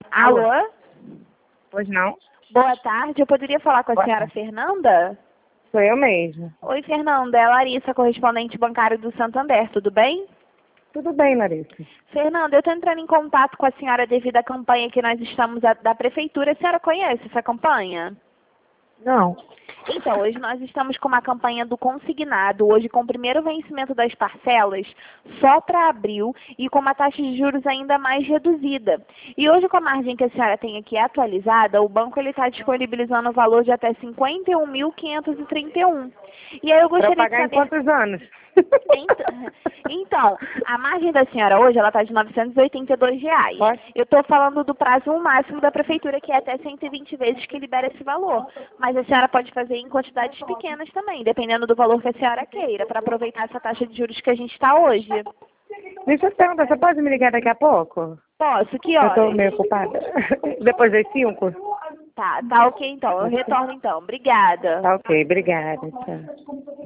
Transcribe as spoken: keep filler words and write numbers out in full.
Alô? Pois não? Boa tarde, eu poderia falar com a Boa senhora tarde. Fernanda? Sou eu mesma. Oi, Fernanda, é a Larissa, correspondente bancário do Santander, tudo bem? Tudo bem, Larissa? Fernanda, eu estou entrando em contato com a senhora devido à campanha que nós estamos a, da Prefeitura. A senhora conhece essa campanha? Não. Então, hoje nós estamos com uma campanha do consignado, hoje com o primeiro vencimento das parcelas, só para abril e com uma taxa de juros ainda mais reduzida. E hoje, com a margem que a senhora tem aqui atualizada, o banco está disponibilizando o valor de até cinquenta e um mil quinhentos e trinta e um. E aí eu Para gostaria de pagar em saber... quantos anos? Então, então, a margem da senhora hoje, ela está de novecentos e oitenta e dois reais. Pode? Eu estou falando do prazo máximo da prefeitura, que é até cento e vinte vezes que libera esse valor. Mas a senhora pode fazer em quantidades pequenas também, dependendo do valor que a senhora queira, para aproveitar essa taxa de juros que a gente está hoje. Deixa eu te perguntar, você pode me ligar daqui a pouco? Posso? Que Eu estou horas? meio ocupada. Depois das cinco? Tá, tá ok então. Eu retorno então. Obrigada. Tá ok, obrigada. Tchau.